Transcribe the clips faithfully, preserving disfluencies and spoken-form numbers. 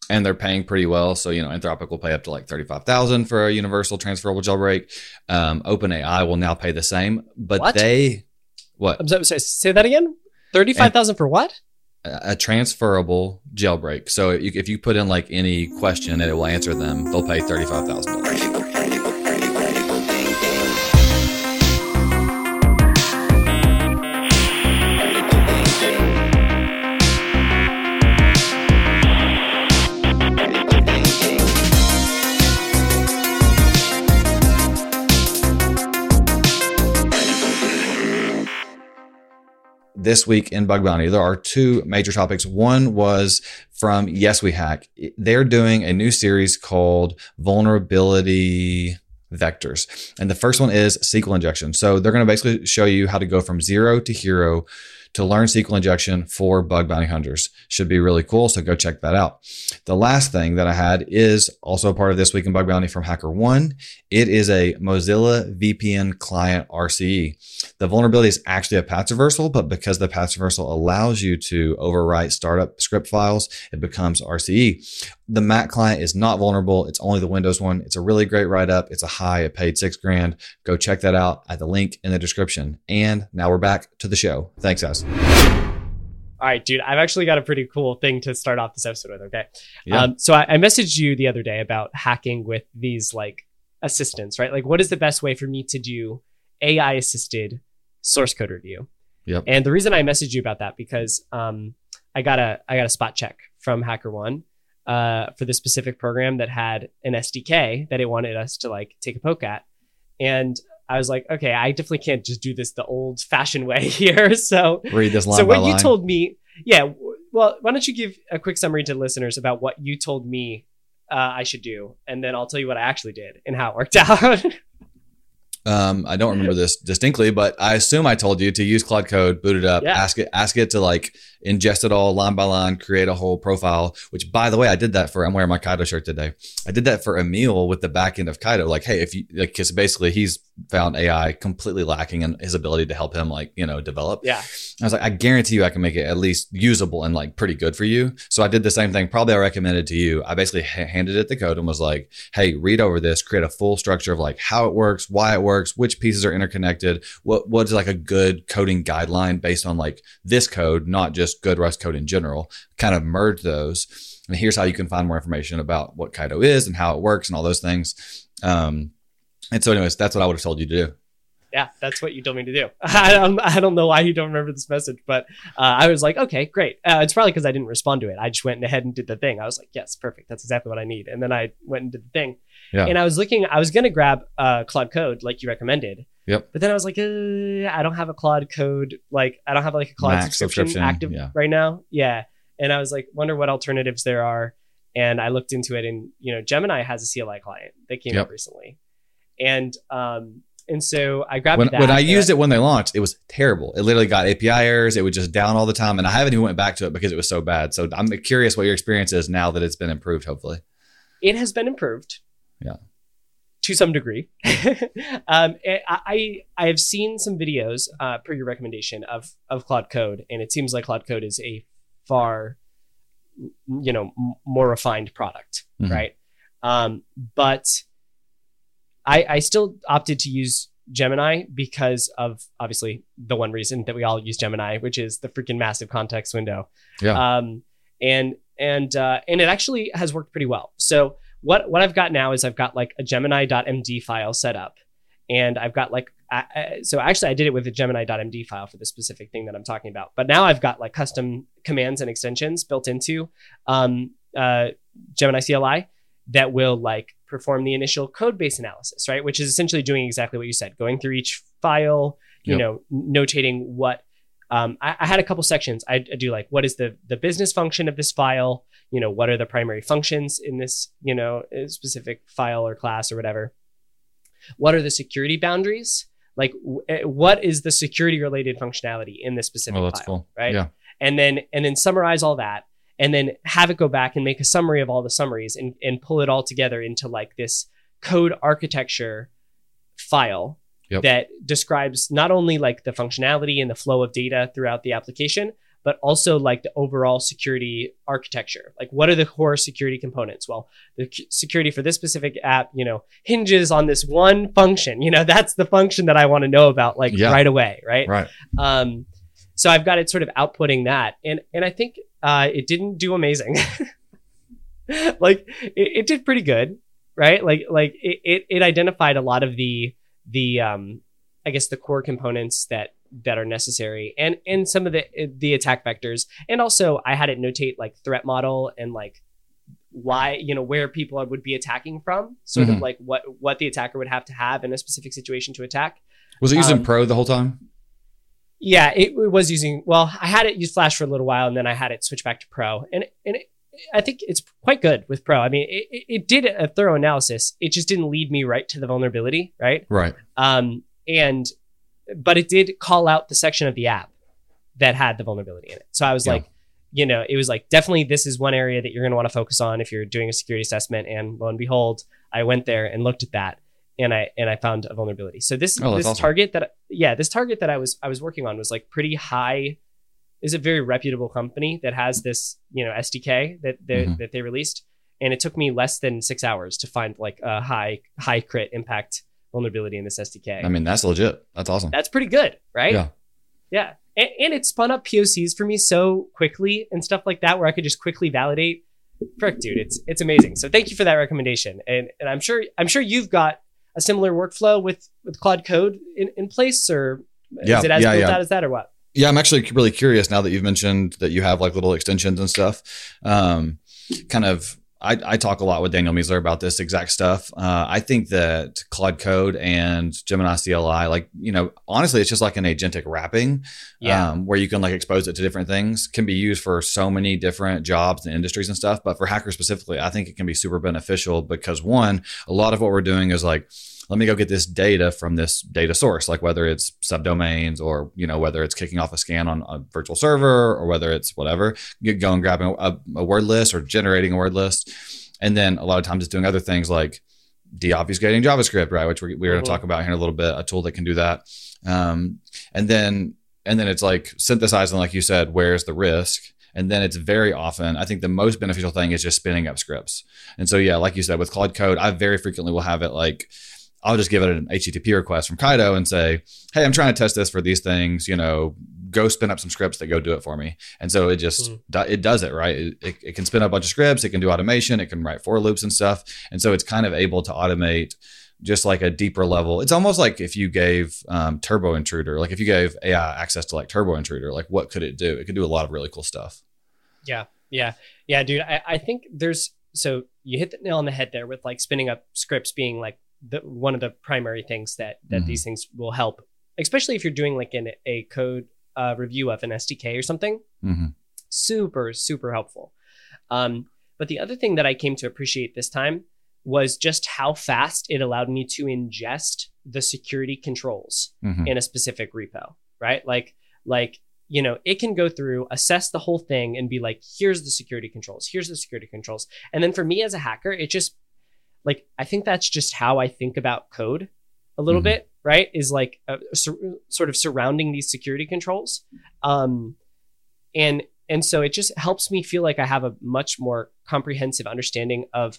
and they're paying pretty well. So, you know, Anthropic will pay up to like thirty-five thousand for a universal transferable jailbreak. Um, OpenAI will now pay the same, but What? they, what? I'm sorry, sorry, say that again. thirty-five thousand for what? A a transferable jailbreak. So you, if you put in like any question and it will answer them, they'll pay thirty-five thousand dollars. This week in Bug Bounty, there are two major topics. One was from Yes We Hack. They're doing a new series called Vulnerability Vectors. And the first one is S Q L injection. So they're going to basically show you how to go from zero to hero to learn S Q L injection for bug bounty hunters. Should be really cool. So go check that out. The last thing that I had is also a part of This Week in Bug Bounty from HackerOne. It is a Mozilla V P N client R C E. The vulnerability is actually a path traversal, but because the path traversal allows you to overwrite startup script files, it becomes R C E. The Mac client is not vulnerable. It's only the Windows one. It's a really great write-up. It's a high. It paid six grand. Go check that out at the link in the description. And now we're back to the show. Thanks, guys. All right, dude, I've actually got a pretty cool thing to start off this episode with, okay? Yeah. Um, so I, I messaged you the other day about hacking with these like assistants, right? Like what is the best way for me to do A I assisted source code review? Yep. And the reason I messaged you about that, because um, I got a I got a spot check from HackerOne uh, for this specific program that had an S D K that it wanted us to like take a poke at. And I was like, okay, I definitely can't just do this the old fashioned way here. So read this line so by what line. you told me, yeah. w- Well, why don't you give a quick summary to listeners about what you told me uh, I should do, and then I'll tell you what I actually did and how it worked out. Um, I don't remember this distinctly, but I assume I told you to use Claude Code, boot it up, Yeah. ask it, ask it to like ingest it all line by line, create a whole profile, which by the way, I did that for, I'm wearing my Kaido shirt today. I did that for Emil with the back end of Kaido. Like, hey, if you, like, cause basically he's found A I completely lacking in his ability to help him like, you know, develop. Yeah. I was like, I guarantee you I can make it at least usable and like pretty good for you. So I did the same thing. Probably I recommended to you. I basically ha- handed it the code and was like, hey, read over this, create a full structure of like how it works, why it works, which pieces are interconnected, what what's like a good coding guideline based on like this code, not just good Rust code in general, kind of merge those. And here's how you can find more information about what Kaido is and how it works and all those things. Um, and so anyways, that's what I would have told you to do. Yeah, that's what you told me to do. I don't, I don't know why you don't remember this message, but uh, I was like, okay, great. Uh, it's probably because I didn't respond to it. I just went ahead and did the thing. I was like, yes, perfect. That's exactly what I need. And then I went and did the thing. Yeah. And I was looking, I was going to grab uh, Claude Code like you recommended. Yep. But then I was like, uh, I don't have a Claude Code. Like, I don't have like a Claude Max subscription, subscription, active yeah. right now. Yeah. And I was like, wonder what alternatives there are. And I looked into it, and, you know, Gemini has a C L I client that came Yep. out recently. And, um, And so I grabbed When, that. when I and used it when they launched, it was terrible. It literally got A P I errors. It would just down all the time. And I haven't even went back to it because it was so bad. So I'm curious what your experience is now that it's been improved, hopefully. It has been improved. Yeah. To some degree. um, I, I I have seen some videos uh, per your recommendation of of Claude Code, and it seems like Claude Code is a far, you know, m- more refined product, Mhm. right? Um, but I I still opted to use Gemini because of obviously the one reason that we all use Gemini, which is the freaking massive context window. Yeah. Um, and and uh, and it actually has worked pretty well. So what what I've got now is I've got like a Gemini.md file set up, and I've got like I, I, so actually I did it with a Gemini.md file for the specific thing that I'm talking about. But now I've got like custom commands and extensions built into um, uh, Gemini C L I that will like perform the initial code base analysis, right? Which is essentially doing exactly what you said, going through each file, you Yep. know, notating what. Um, I, I had a couple sections. I, I do like, what is the the business function of this file? You know, what are the primary functions in this, you know, specific file or class or whatever? What are the security boundaries? Like, w- what is the security related functionality in this specific Well, that's file? cool. Right. Yeah. And then and then summarize all that, and then have it go back and make a summary of all the summaries and and pull it all together into like this code architecture file. Yep. That describes not only like the functionality and the flow of data throughout the application, but also like the overall security architecture. Like, what are the core security components? Well, the c- security for this specific app, you know, hinges on this one function. You know, that's the function that I want to know about, like Yeah. right away, right? Right. Um, so I've got it sort of outputting that, and and I think uh, it didn't do amazing. Like, it, it did pretty good, right? Like like it, it it identified a lot of the the um I guess the core components that that are necessary, and and some of the the attack vectors, and also I had it notate like threat model and like why, you know, where people would be attacking from, sort Mhm. of like what what the attacker would have to have in a specific situation to attack. Was it using Um, Pro the whole time? Yeah, it, it was using, well, I had it use Flash for a little while, and then I had it switch back to Pro, and and it, I think it's quite good with Pro. I mean, it, it, it did a thorough analysis. It just didn't lead me right to the vulnerability, right? Right. Um, and but it did call out the section of the app that had the vulnerability in it. So I was Yeah. like, you know, it was like, definitely this is one area that you're going to want to focus on if you're doing a security assessment. And lo and behold, I went there and looked at that, and I and I found a vulnerability. So this Oh, that's this awesome. target that yeah, this target that I was I was working on was like pretty high. Is a very reputable company that has this, you know, S D K that they, Mhm. that they released, and it took me less than six hours to find like a high high crit impact vulnerability in this S D K. I mean, that's legit. That's awesome. That's pretty good, right? Yeah. Yeah. And, and it spun up P O Cs for me so quickly and stuff like that, where I could just quickly validate. Frick, dude, it's it's amazing. So thank you for that recommendation. And and I'm sure I'm sure you've got a similar workflow with with Claude Code in, in place, or Yeah, is it as yeah, built yeah. out as that, or what? Yeah, I'm actually really curious now that you've mentioned that you have like little extensions and stuff. Um, kind of, I, I talk a lot with Daniel Miesler about this exact stuff. Uh, I think that Claude Code and Gemini C L I, like, you know, honestly, it's just like an agentic wrapping, Yeah. um, where you can like expose it to different things, can be used for so many different jobs and industries and stuff. But for hackers specifically, I think it can be super beneficial because one, a lot of what we're doing is like, let me go get this data from this data source, like whether it's subdomains or, you know, whether it's kicking off a scan on a virtual server or whether it's whatever, you go and grabbing a, a word list or generating a word list. And then a lot of times it's doing other things like deobfuscating JavaScript, right? Which we're, we're going to Mhm. talk about here in a little bit, a tool that can do that. Um, and then, and then it's like synthesizing, like you said, where's the risk? And then it's very often, I think the most beneficial thing is just spinning up scripts. And so, yeah, like you said, with Claude Code, I very frequently will have it like, I'll just give it an H T T P request from Kaido and say, hey, I'm trying to test this for these things, you know, go spin up some scripts that go do it for me. And so it just, Mm. do- it does it, right? It, it, it can spin up a bunch of scripts. It can do automation. It can write for loops and stuff. And so it's kind of able to automate just like a deeper level. It's almost like if you gave um, Turbo Intruder, like if you gave A I access to like Turbo Intruder, like what could it do? It could do a lot of really cool stuff. Yeah, yeah, yeah, dude. I, I think there's, so you hit the nail on the head there with like spinning up scripts being like the one of the primary things that that Mhm. these things will help, especially if you're doing like an, a code uh, review of an S D K or something. Mm-hmm. Super, super helpful. Um, but the other thing that I came to appreciate this time was just how fast it allowed me to ingest the security controls Mm-hmm. in a specific repo, right? Like, like, you know, it can go through, assess the whole thing and be like, here's the security controls, here's the security controls. And then for me as a hacker, it just like, I think that's just how I think about code a little Mhm. bit, right? Is like uh, sur- sort of surrounding these security controls. Um, and, and so it just helps me feel like I have a much more comprehensive understanding of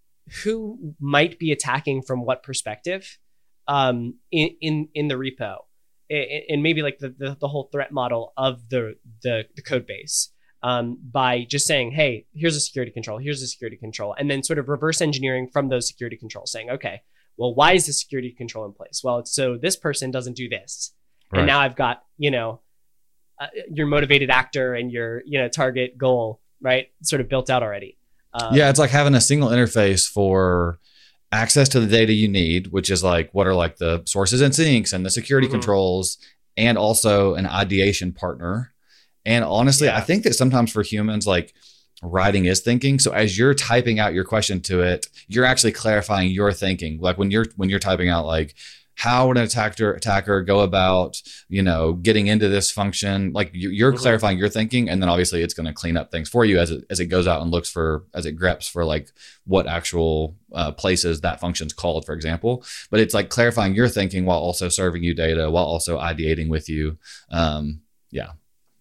who might be attacking from what perspective um, in, in, in the repo. And maybe like the, the, the whole threat model of the, the, the code base um, by just saying, hey, here's a security control, here's a security control, and then sort of reverse engineering from those security controls saying, okay, well, why is the security control in place? Well, it's so this person doesn't do this. Right. And now I've got, you know, uh, your motivated actor and your, you know, target goal, right? Sort of built out already. Um, Yeah, it's like having a single interface for access to the data you need, which is like what are like the sources and sinks and the security Mhm. controls, and also an ideation partner. And honestly, Yeah. I think that sometimes for humans, like writing is thinking. So as you're typing out your question to it, you're actually clarifying your thinking. Like when you're when you're typing out like, how would an attacker attacker go about, you know, getting into this function? Like you- you're Mhm. clarifying your thinking, and then obviously it's going to clean up things for you as it as it goes out and looks for as it greps for like what actual uh, places that function's called, for example. But it's like clarifying your thinking while also serving you data, while also ideating with you. Um, yeah. Yeah.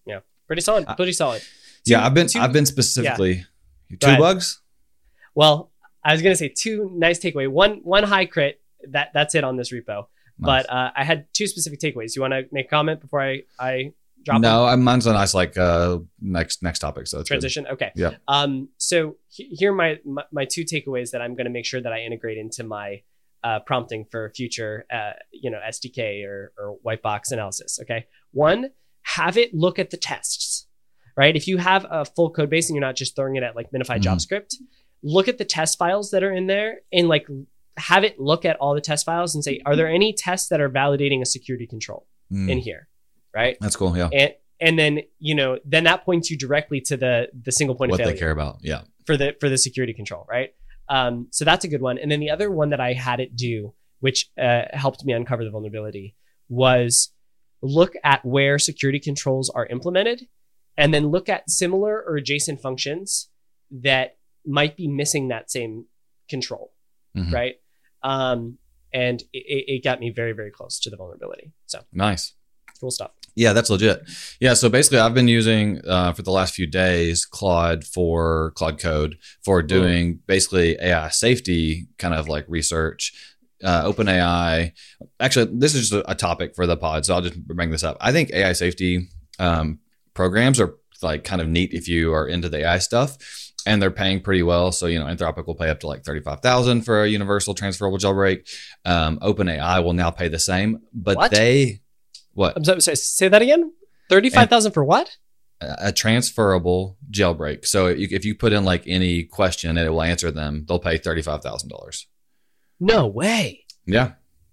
Pretty solid. Pretty solid. Two, yeah, I've been two, I've been specifically yeah. two bugs. Well, I was gonna say two nice takeaway. One one high crit. That that's it on this repo. Nice. But uh, I had two specific takeaways. You want to make a comment before I I drop? No, them? mine's a nice like uh, next next topic. So transition. Good. Okay. Yeah. Um. So he, here are my, my my two takeaways that I'm going to make sure that I integrate into my uh, prompting for future uh, you know S D K or or white box analysis. Okay. One, have it look at the tests. Right. If you have a full code base and you're not just throwing it at like minified mm-hmm. JavaScript, look at the test files that are in there and like. Have it look at all the test files and say, are there any tests that are validating a security control mm. in here? Right. That's cool. Yeah. And, and then, you know, then that points you directly to the, the single point what of failure. What they care about. Yeah. For the, for the security control. Right. Um, so that's a good one. And then the other one that I had it do, which uh, helped me uncover the vulnerability, was look at where security controls are implemented and then look at similar or adjacent functions that might be missing that same control. Mm-hmm. Right. Um, and it, it got me very, very close to the vulnerability. So nice. Cool stuff. Yeah, that's legit. Yeah. So basically I've been using, uh, for the last few days, Claude for Claude Code for doing mm. basically A I safety kind of like research, uh, OpenAI. Actually, this is just a, a topic for the pod. So I'll just bring this up. I think A I safety, um, programs are like kind of neat if you are into the A I stuff. And they're paying pretty well. So, you know, Anthropic will pay up to like thirty-five thousand dollars for a universal transferable jailbreak. Um, OpenAI will now pay the same, but what? they, what? I'm sorry, sorry, say that again? thirty-five thousand dollars for what? A transferable jailbreak. So you, if you put in like any question and it will answer them, they'll pay thirty-five thousand dollars. No way. Yeah.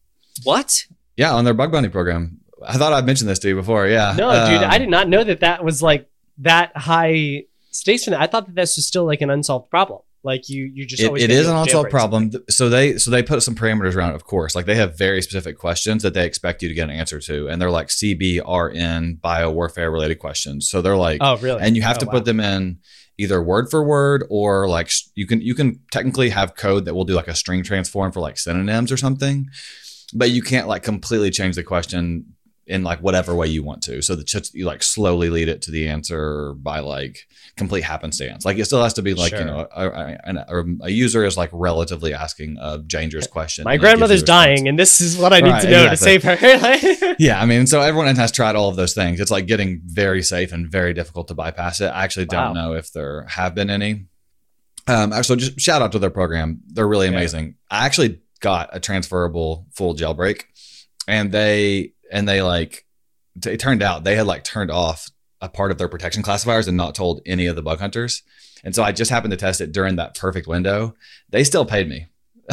What? Yeah, on their bug bounty program. I thought I'd mentioned this to you before. Yeah. No, um, dude, I did not know that that was like that high stakes for that. I thought that this was still like an unsolved problem. Like you, you just it, always it is an unsolved problem. Something. So they, so they put some parameters around it, of course. Like they have very specific questions that they expect you to get an answer to, and they're like C B R N biowarfare related questions. So they're like, oh really? And you have oh, to wow. put them in either word for word or like you can you can technically have code that will do like a string transform for like synonyms or something, but you can't like completely change the question in like whatever way you want to. So that just you like slowly lead it to the answer by like complete happenstance. Like it still has to be like, sure. you know, a, a, a, a user is like relatively asking a dangerous question. My grandmother's dying and this is what I need right, to know exactly. to save her. Yeah. I mean, so everyone has tried all of those things. It's like getting very safe and very difficult to bypass it. I actually don't wow. know if there have been any. Um, actually just shout out to their program. They're really amazing. Yeah. I actually got a transferable full jailbreak and they, And they like, it turned out they had like turned off a part of their protection classifiers and not told any of the bug hunters. And so I just happened to test it during that perfect window. They still paid me.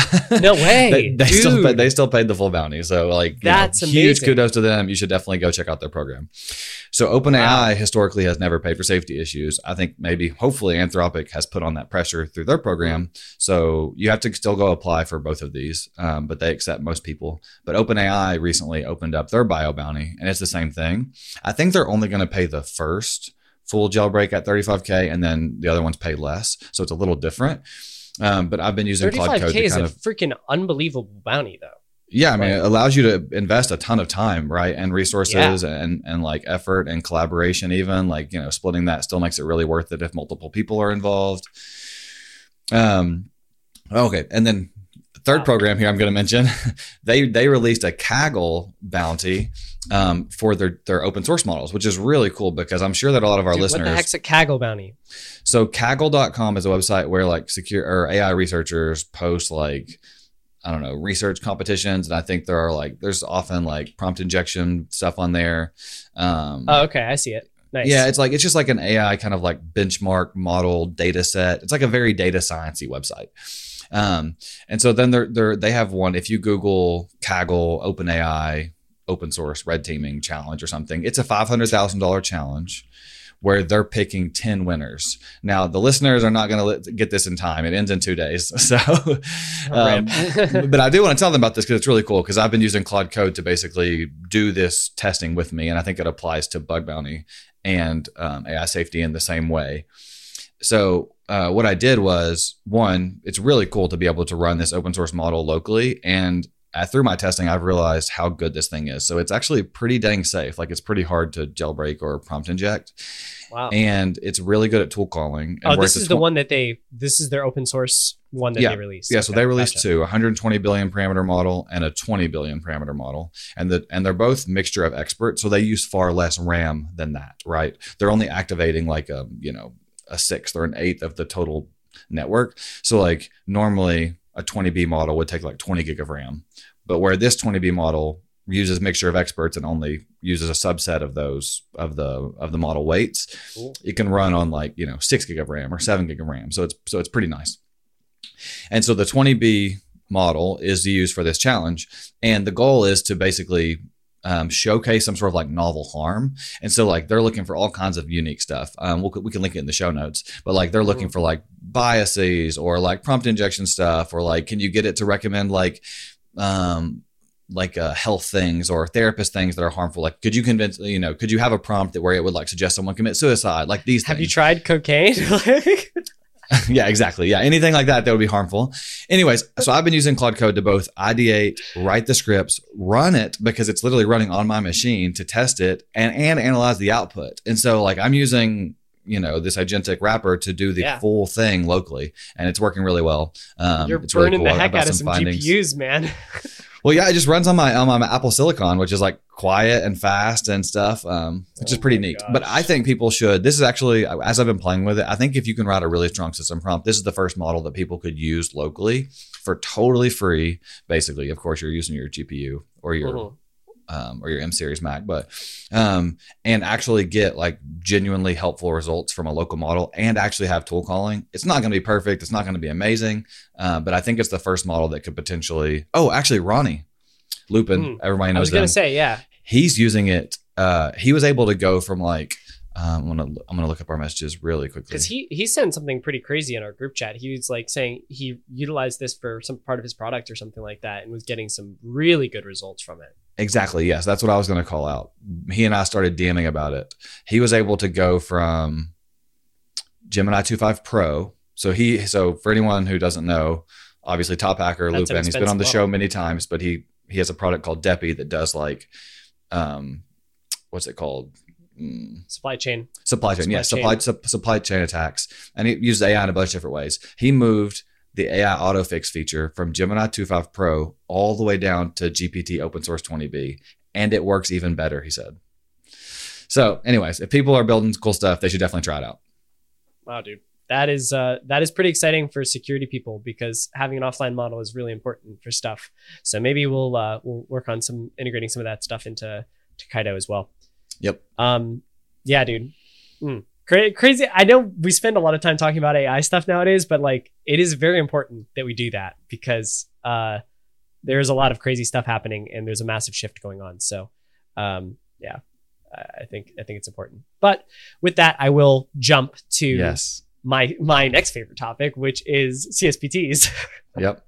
No way. they, they still paid, they still paid the full bounty. So like, that's you know, amazing. Huge kudos to them. You should definitely go check out their program. So OpenAI wow. historically has never paid for safety issues. I think maybe hopefully Anthropic has put on that pressure through their program. So you have to still go apply for both of these, um, but they accept most people. But OpenAI recently opened up their bio bounty and it's the same thing. I think they're only going to pay the first full jailbreak at thirty-five K and then the other ones pay less. So it's a little different. Um, but I've been using Claude Code to is kind a of freaking unbelievable bounty though. Yeah, I mean, it allows you to invest a ton of time, right? And resources yeah. and, and like effort and collaboration, even like, you know, splitting that still makes it really worth it if multiple people are involved. Um, okay. And then the third wow. program here I'm going to mention, they, they released a Kaggle bounty, um, for their, their open source models, which is really cool because I'm sure that a lot of our Dude, listeners. What the heck's a Kaggle bounty? So Kaggle dot com is a website where like secure or A I researchers post like, I don't know, research competitions. And I think there are like, there's often like prompt injection stuff on there. Um, oh, okay. I see it. Nice. Yeah. It's like, it's just like an A I kind of like benchmark model data set. It's like a very data sciencey website. Um, and so then they're, they're, they have one, if you Google Kaggle, OpenAI, open source red teaming challenge or something, it's a five hundred thousand dollars challenge where they're picking ten winners. Now, the listeners are not going to get this in time. It ends in two days. So, um, but I do want to tell them about this because it's really cool because I've been using Claude Code to basically do this testing with me. And I think it applies to bug bounty and um, A I safety in the same way. So uh, what I did was, one, it's really cool to be able to run this open source model locally. And uh, through my testing, I've realized how good this thing is. So it's actually pretty dang safe. Like it's pretty hard to jailbreak or prompt inject. Wow. And it's really good at tool calling. And oh, this is the one that they, this is their open source one that yeah. they released. Yeah. Okay, So they released gotcha. two, one hundred twenty billion parameter model and a twenty billion parameter model. And the, and they're both mixture of experts. So they use far less RAM than that, right? They're only activating like a, you know, a sixth or an eighth of the total network. So like normally a twenty B model would take like twenty gig of RAM, but where this twenty B model uses mixture of experts and only uses a subset of those of the of the model weights, cool. It can run on like, you know, six gig of RAM or seven gig of RAM. So it's so it's pretty nice. And so the twenty B model is used for this challenge, and the goal is to basically Um, showcase some sort of like novel harm. And so like they're looking for all kinds of unique stuff. Um, we'll, we can link it in the show notes, but like they're looking for like biases or like prompt injection stuff, or like, can you get it to recommend like, um, like uh, health things or therapist things that are harmful? Like, could you convince, you know, could you have a prompt that where it would like suggest someone commit suicide? Like these Have things. you tried cocaine? Yeah, exactly. Yeah. Anything like that, that would be harmful. Anyways, so I've been using Claude Code to both ideate, write the scripts, run it because it's literally running on my machine to test it and, and analyze the output. And so like I'm using, you know, this agentic wrapper to do the yeah. full thing locally, and it's working really well. Um, You're it's burning really cool. the heck out of some findings. G P Us, man. Well, yeah, it just runs on my on my Apple Silicon, which is like quiet and fast and stuff, um, which oh is pretty neat. Gosh. But I think people should. This is actually, as I've been playing with it, I think if you can write a really strong system prompt, this is the first model that people could use locally for totally free. Basically, of course, you're using your G P U or your mm-hmm. um, or your M series Mac, but um, and actually get like genuinely helpful results from a local model and actually have tool calling. It's not going to be perfect. It's not going to be amazing. Uh, but I think it's the first model that could potentially, oh, actually Ronnie Lupin, mm. everybody knows I was going to them. say, yeah. He's using it. Uh, he was able to go from like, um, I'm going to, I'm going to look up our messages really quickly. Cause he, he sent something pretty crazy in our group chat. He was like saying he utilized this for some part of his product or something like that and was getting some really good results from it. Exactly. Yes. That's what I was going to call out. He and I started DMing about it. He was able to go from Gemini two point five Pro. So he, so for anyone who doesn't know, obviously top hacker That's Lupin, he's been on the model. show many times, but he, he has a product called Depi that does like, um, what's it called? Mm. Supply chain. Supply chain. Supply yeah. chain. Supply, su- supply chain attacks. And he uses A I in a bunch of different ways. He moved the A I autofix feature from Gemini two point five Pro all the way down to G P T open source twenty B. And it works even better, he said. So anyways, if people are building cool stuff, they should definitely try it out. Wow, dude. That is uh, that is pretty exciting for security people because having an offline model is really important for stuff. So maybe we'll uh, we'll work on some integrating some of that stuff into to Kaido as well. Yep. Um. Yeah, dude. Mm. Cra- crazy. I know we spend a lot of time talking about A I stuff nowadays, but like it is very important that we do that because uh, there's a lot of crazy stuff happening and there's a massive shift going on. So, um, yeah, I think I think it's important. But with that, I will jump to yes. my my next favorite topic, which is C S P Ts. Yep.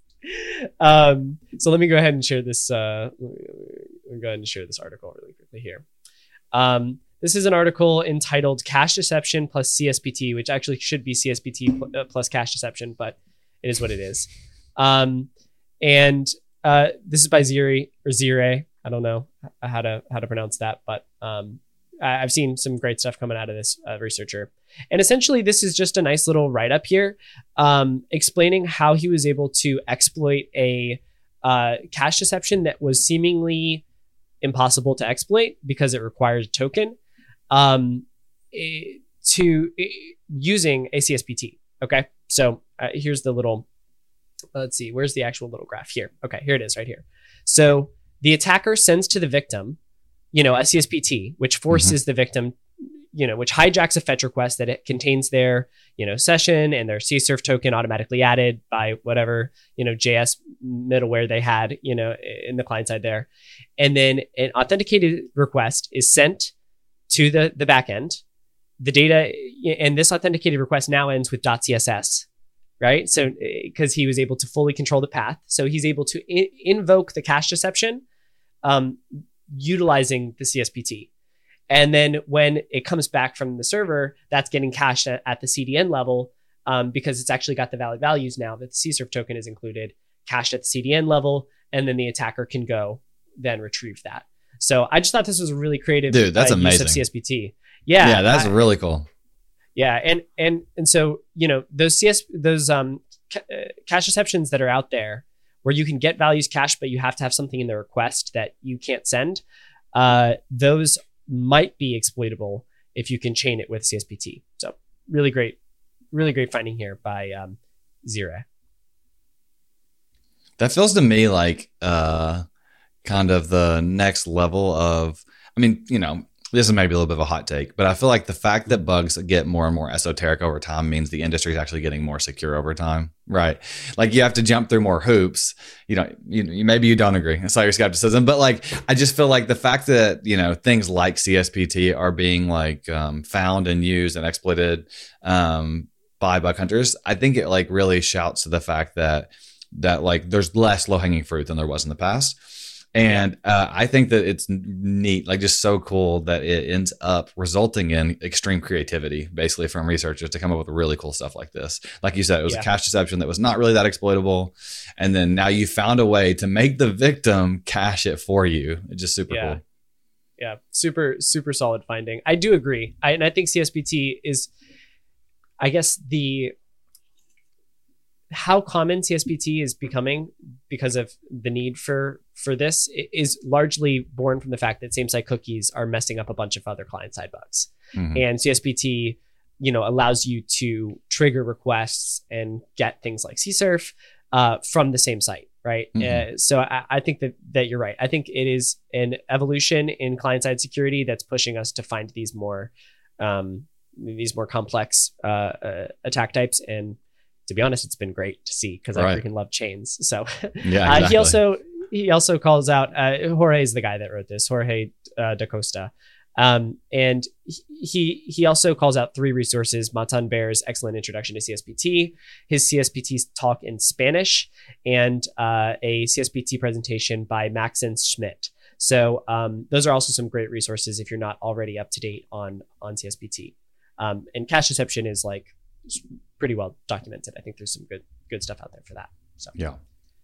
um, so let me go ahead and share this. Uh, let me go ahead and share this article really quickly here. Um, this is an article entitled "Cache Deception plus C S P T," which actually should be C S P T pl- uh, plus cache deception, but it is what it is. Um, and uh, this is by Ziri or Zire. I don't know how to how to pronounce that, but um, I, I've seen some great stuff coming out of this uh, researcher. And essentially, this is just a nice little write-up here um, explaining how he was able to exploit a uh, cache deception that was seemingly impossible to exploit because it requires a token um, it, to it, using a C S P T. Okay, so uh, here's the little, let's see, where's the actual little graph here? Okay, here it is right here. So the attacker sends to the victim, you know, a C S P T, which forces mm-hmm. the victim, you know, which hijacks a fetch request that it contains their, you know, session and their C S R F token automatically added by whatever, you know, J S middleware they had, you know, in the client side there. And then an authenticated request is sent to the, the backend. The data, and this authenticated request now ends with .css, right? So, because he was able to fully control the path. So he's able to in- invoke the cache deception um, utilizing the C S P T. And then when it comes back from the server, that's getting cached at, at the C D N level um, because it's actually got the valid values now that the C S R F token is included, cached at the C D N level. and then the attacker can go then retrieve that. So I just thought this was a really creative Dude, that's uh, amazing. use of C S P T. Yeah, yeah, that's I, really cool. Yeah, and and and so you know those C S those um ca- uh, cache exceptions that are out there where you can get values cached, but you have to have something in the request that you can't send. Uh, those might be exploitable if you can chain it with C S P T. So really great, really great finding here by um, Zira. That feels to me like uh, kind of the next level of, I mean, you know, this is maybe a little bit of a hot take, but I feel like the fact that bugs get more and more esoteric over time means the industry is actually getting more secure over time, right? Like you have to jump through more hoops. You know, you, you maybe you don't agree. I saw your skepticism, but like I just feel like the fact that you know things like C S P T are being like um, found and used and exploited um, by bug hunters, I think it like really shouts to the fact that that like there's less low hanging fruit than there was in the past. And uh, I think that it's neat, like just so cool that it ends up resulting in extreme creativity, basically from researchers to come up with really cool stuff like this. Like you said, it was yeah. a cache deception that was not really that exploitable. And then now you found a way to make the victim cache it for you. It's just super yeah. cool. Yeah, super, super solid finding. I do agree. I, and I think C S P T is, I guess, the... how common C S P T is becoming because of the need for for this is largely born from the fact that same-site cookies are messing up a bunch of other client-side bugs. Mm-hmm. And C S P T, you know, allows you to trigger requests and get things like C S R F uh, from the same site, right? Mm-hmm. Uh, so I, I think that that you're right. I think it is an evolution in client-side security that's pushing us to find these more um, these more complex uh, uh, attack types. And to be honest, it's been great to see because right. I freaking love chains. So yeah, uh, exactly. he also he also calls out uh, Jorge is the guy that wrote this, Jorge uh, da Costa, um, and he he also calls out three resources: Matan Bear's excellent introduction to C S P T, his C S P T talk in Spanish, and uh, a C S P T presentation by Maxence Schmidt. So um, those are also some great resources if you're not already up to date on on C S P T. Um, and cache deception is like pretty well documented. I think there's some good good stuff out there for that. So yeah.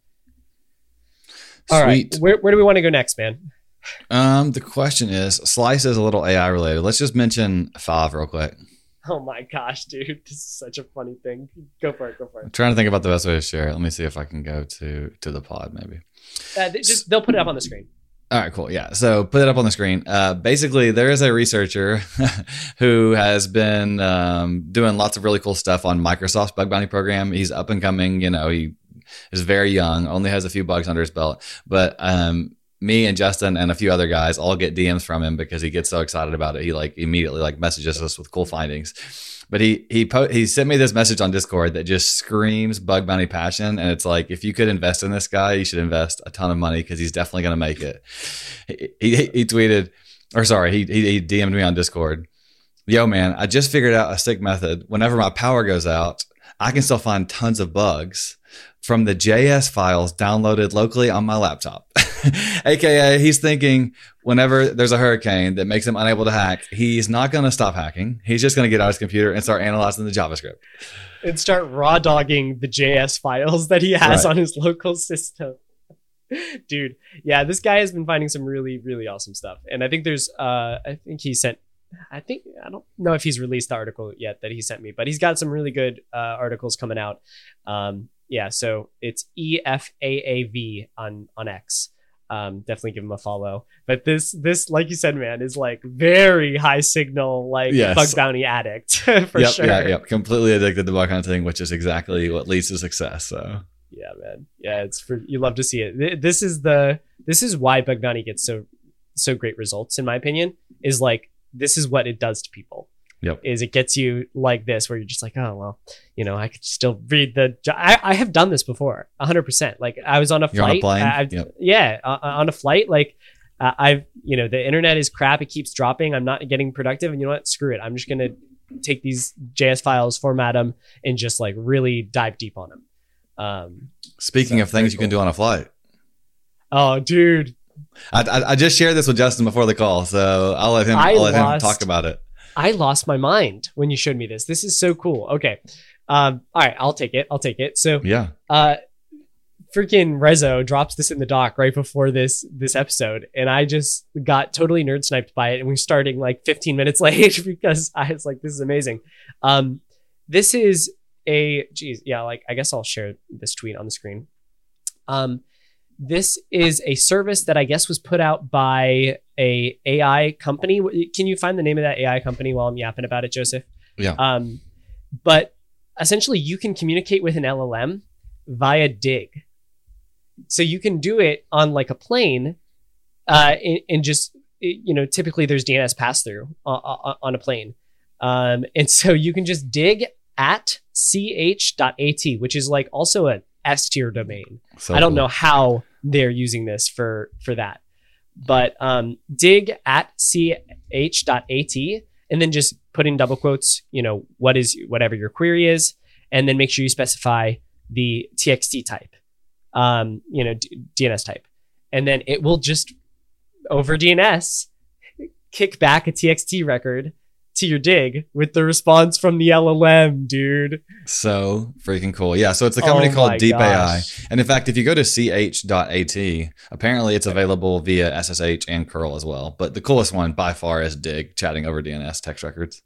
All Sweet. right, where where do we want to go next, man? Um, the question is, Slice is a little A I related. Let's just mention Fav real quick. Oh my gosh, dude, this is such a funny thing. Go for it. Go for it. I'm trying to think about the best way to share it. Let me see if I can go to to the pod maybe. Uh, they just they'll put it up on the screen. All right, cool. Yeah. So put it up on the screen. Uh, basically, there is a researcher who has been um, doing lots of really cool stuff on Microsoft's bug bounty program. He's up and coming. You know, he is very young, only has a few bugs under his belt. But um, me and Justin and a few other guys all get D Ms from him because he gets so excited about it. He like immediately like messages us with cool findings. But he he po- he sent me this message on Discord that just screams bug bounty passion, and it's like if you could invest in this guy, you should invest a ton of money because he's definitely going to make it. He, he he tweeted, or sorry, he, he he D M'd me on Discord. Yo man, I just figured out a sick method. Whenever my power goes out, I can still find tons of bugs from the J S files downloaded locally on my laptop. A K A he's thinking whenever there's a hurricane that makes him unable to hack, he's not going to stop hacking. He's just going to get on his computer and start analyzing the JavaScript. And start raw dogging the J S files that he has right. on his local system. Dude, yeah, this guy has been finding some really, really awesome stuff. And I think there's, uh, I think he sent, I think, I don't know if he's released the article yet that he sent me, but he's got some really good uh, articles coming out. Um, yeah, so it's E F A A V on, on X. Um, definitely give him a follow. But this, this, like you said, man, is like very high signal, like yes. bug bounty addict for yep, sure. Yeah, yeah, completely addicted to bug hunting, which is exactly what leads to success. So yeah, man, yeah, it's for you love to see it. This is the this is why bug bounty gets so so great results, in my opinion. Is like this is what it does to people. Yep. Is it gets you like this where you're just like, oh, well, you know, I could still read the, I, I have done this before a hundred percent. Like I was on a You're flight. on a plane? I, yep. Yeah. Uh, on a flight. Like uh, I've, you know, the internet is crap. It keeps dropping. I'm not getting productive. And you know what? Screw it. I'm just going to take these J S files, format them, and just like really dive deep on them. Um, Speaking so of things you cool. can do on a flight. Oh, dude. I, I, I just shared this with Justin before the call. So I'll let him, I I'll let lost, him talk about it. I lost my mind when you showed me this. This is so cool. Okay. Um, all right. I'll take it. I'll take it. So, yeah. Uh, freaking Rezo drops this in the doc right before this this episode, and I just got totally nerd sniped by it, and we're starting like fifteen minutes late because I was like, this is amazing. Um, this is a geez, yeah, like I guess I'll share this tweet on the screen. Um, this is a service that I guess was put out by a AI company. Can you find the name of that A I company while I'm yapping about it, Joseph? Yeah. Um, but essentially, you can communicate with an L L M via Dig. So you can do it on like a plane, uh, and, and just, you know, typically there's D N S pass through on, on a plane. Um, and so you can just dig at ch dot a t, which is like also an S tier domain. So I don't cool. know how they're using this for, for that, but, um, dig at ch dot a t, and then just put in double quotes, you know, what is whatever your query is, and then make sure you specify the T X T type. Um, you know, D- DNS type, and then it will just over D N S kick back a T X T record to your dig with the response from the L L M, dude. So freaking cool. Yeah. So it's a company oh called Deep gosh. A I. And in fact, if you go to ch dot a t, apparently it's available via S S H and curl as well. But the coolest one by far is Dig, chatting over D N S text records.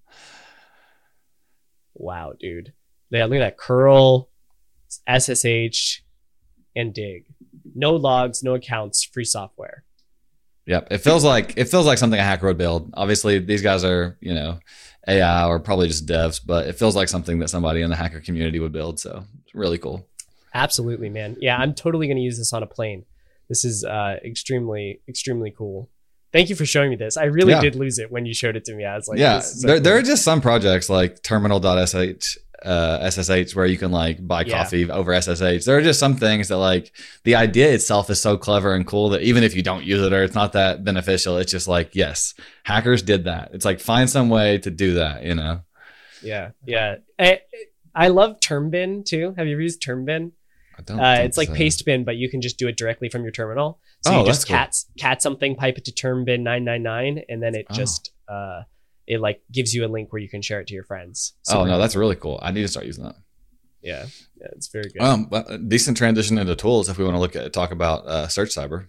Wow, dude. Yeah, look at that. Curl, S S H, and Dig. No logs, no accounts, free software. Yep. It feels like it feels like something a hacker would build. Obviously, these guys are, you know, A I or probably just devs, but it feels like something that somebody in the hacker community would build. So it's really cool. Absolutely, man. Yeah, I'm totally going to use this on a plane. This is uh, extremely, extremely cool. Thank you for showing me this. I really yeah. did lose it when you showed it to me. I was like, yeah, so there, cool. there are just some projects like terminal dot s h. Uh, S S H where you can like buy coffee yeah. over S S H. There are just some things that like the idea itself is so clever and cool that even if you don't use it or it's not that beneficial, it's just like, yes, hackers did that. It's like, find some way to do that, you know? Yeah. Yeah. I, I love Termbin too. Have you ever used Termbin? I don't uh, it's like so. Pastebin, but you can just do it directly from your terminal. So oh, you just cat, cool. cat something, pipe it to Termbin nine nine nine, and then it oh. just, uh, it like gives you a link where you can share it to your friends. Super oh no, cool. That's really cool. I need to start using that. Yeah, yeah, it's very good. Um, decent transition into tools if we want to look at talk about uh, Search Cyber.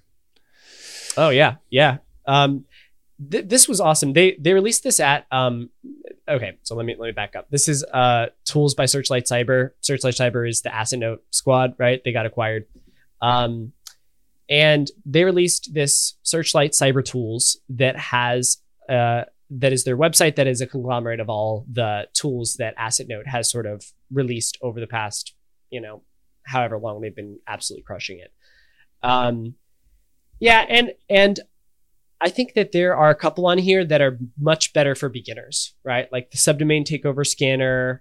Oh yeah, yeah. Um, th- this was awesome. They they released this at um. Okay, so let me let me back up. This is uh tools by Searchlight Cyber. Searchlight Cyber is the Asset Note squad, right? They got acquired. Um, and they released this Searchlight Cyber tools that has uh. that is their website that is a conglomerate of all the tools that Asset Note has sort of released over the past, you know, however long they've been absolutely crushing it. Um, yeah, and and I think that there are a couple on here that are much better for beginners, right? Like the subdomain takeover scanner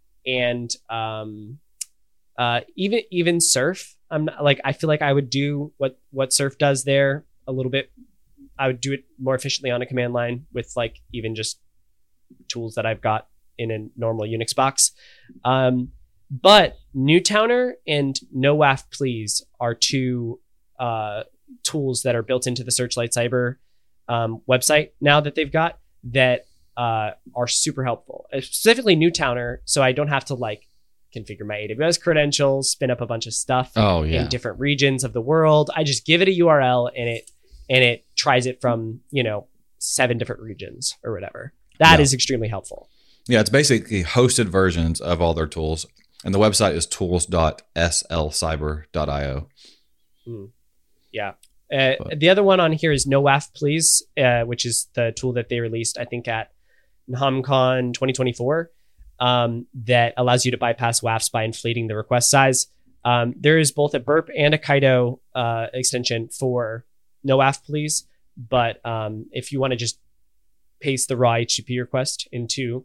and um, uh, even even Surf. I'm not, like I feel like I would do what what Surf does there a little bit. I would do it more efficiently on a command line with like even just tools that I've got in a normal Unix box. Um, but Newtowner and NoWAF Please are two uh, tools that are built into the Searchlight Cyber um, website now that they've got that uh, are super helpful. Specifically Newtowner, so I don't have to like configure my A W S credentials, spin up a bunch of stuff oh, yeah. in different regions of the world. I just give it a U R L and it and it tries it from, you know, seven different regions or whatever. That yeah. is extremely helpful. Yeah, it's basically hosted versions of all their tools. And the website is tools dot s l cyber dot i o. Mm. Yeah. Uh, the other one on here is NoWAF Please, uh, which is the tool that they released, I think, at NahumCon twenty twenty-four, um, that allows you to bypass W A Fs by inflating the request size. Um, there is both a burp and a Kaido uh, extension for NoWAF Please, but um, if you want to just paste the raw H T T P request into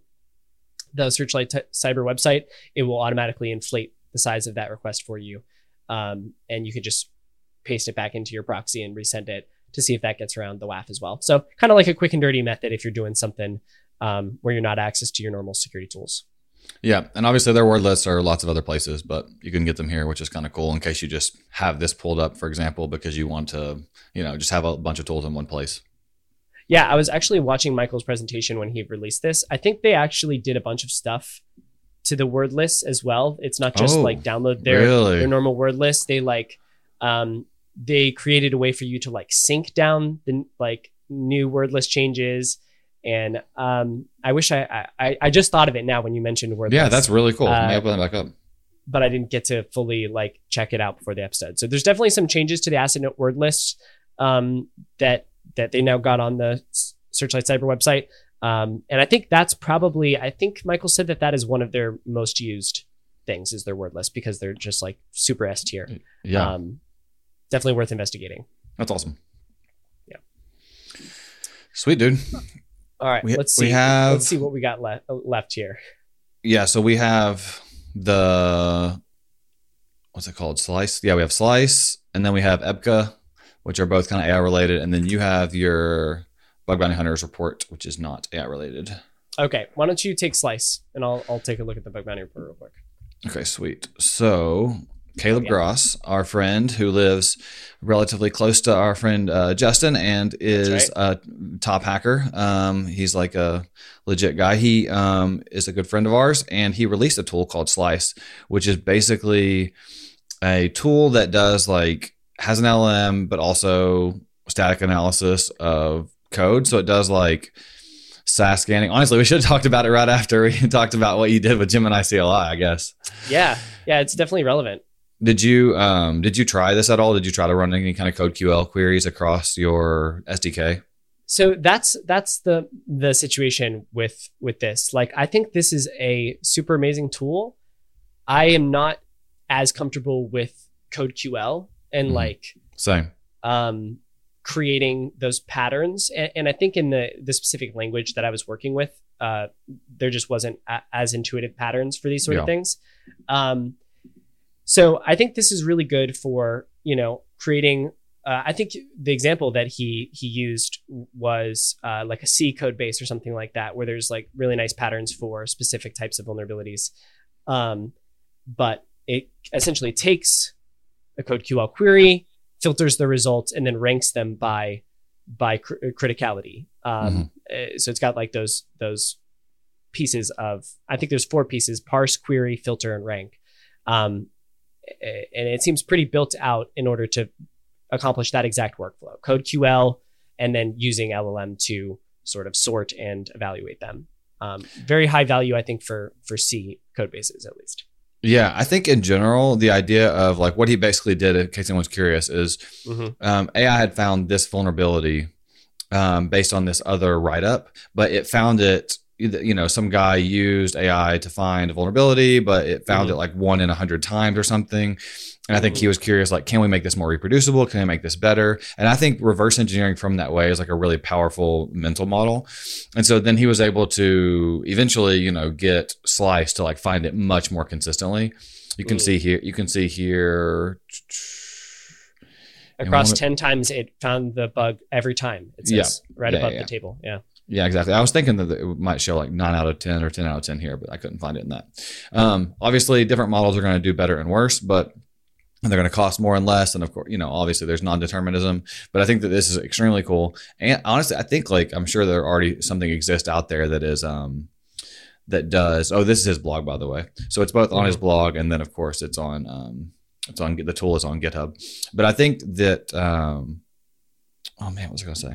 the Searchlight t- Cyber website, it will automatically inflate the size of that request for you. Um, and you could just paste it back into your proxy and resend it to see if that gets around the W A F as well. So kind of like a quick and dirty method if you're doing something um, where you're not access to your normal security tools. Yeah. And obviously their word lists are lots of other places, but you can get them here, which is kind of cool in case you just have this pulled up, for example, because you want to, you know, just have a bunch of tools in one place. Yeah, I was actually watching Michael's presentation when he released this. I think they actually did a bunch of stuff to the word lists as well. It's not just Oh, like download their, really? their normal word list. They like, um, they created a way for you to like sync down the like new word list changes. And um, I wish I, I I just thought of it now when you mentioned word Yeah, list. that's really cool. Uh, May I open that back up? But I didn't get to fully like check it out before the episode. So there's definitely some changes to the Asset Note word lists um, that that they now got on the Searchlight Cyber website. Um, and I think that's probably, I think Michael said that that is one of their most used things is their word list because they're just like super S tier. Yeah, Um, definitely worth investigating. that's awesome. Yeah. Sweet, dude. All right, We- let's we see. have- Let's see what we got le- left here. Yeah, so we have the, what's it called? Slice. Yeah, we have Slice, and then we have E B C A, which are both kind of A I related, and then you have your Bug Bounty Hunters report, which is not A I related. Okay, why don't you take Slice and I'll I'll take a look at the Bug Bounty report real quick. Okay, sweet. So Caleb Oh, yeah. Gross, our friend who lives relatively close to our friend uh, Justin and is That's a top hacker. Um, he's like a legit guy. He um, is a good friend of ours, and he released a tool called Slice, which is basically a tool that does like has an L L M, but also static analysis of code. So it does like S A S scanning. Honestly, we should have talked about it right after we talked about what you did with Gemini C L I, I guess. Yeah, yeah, it's definitely relevant. Did you um did you try this at all? Did you try to run any kind of code Q L queries across your S D K? So that's that's the the situation with with this. Like, I think this is a super amazing tool. I am not as comfortable with code Q L and Mhm. like Same. um, creating those patterns. And, and I think in the the specific language that I was working with, uh, there just wasn't a, as intuitive patterns for these sort Yeah. of things. Um, so I think this is really good for, you know, creating. Uh, I think the example that he he used was uh, like a C code base or something like that, where there's like really nice patterns for specific types of vulnerabilities. Um, but it essentially takes a code Q L query, filters the results, and then ranks them by by cr- criticality. Um, uh, so it's got like those those pieces of, I think there's four pieces: parse, query, filter, and rank. Um, a- and it seems pretty built out in order to accomplish that exact workflow: code Q L, and then using L L M to sort of sort and evaluate them. Um, very high value, I think, for for C code bases at least. Yeah, I think in general, the idea of like what he basically did, in case anyone's curious, is um, A I had found this vulnerability um, based on this other write-up, but it found it, you know, some guy used A I to find a vulnerability, but it found Mhm. it like one in a hundred times or something. And I think he was curious, like, can we make this more reproducible? Can we make this better? And I think reverse engineering from that way is like a really powerful mental model. And so then he was able to eventually, you know, get Slice to like find it much more consistently. You can Mm. see here, you can see here. Across wanna- ten times, it found the bug every time. It says right Yeah, above yeah. the table. Yeah. Yeah, exactly. I was thinking that it might show like nine out of ten or ten out of ten here, but I couldn't find it in that. Um, obviously, different models are going to do better and worse, but and they're going to cost more and less. And of course, you know, obviously there's non-determinism, but I think that this is extremely cool. And honestly, I think like, I'm sure there already something exists out there that is, um, that does, oh, this is his blog, by the way. So it's both on his blog. And then of course it's on, um, it's on, the tool is on GitHub, but I think that, um, oh man, what was I going to say?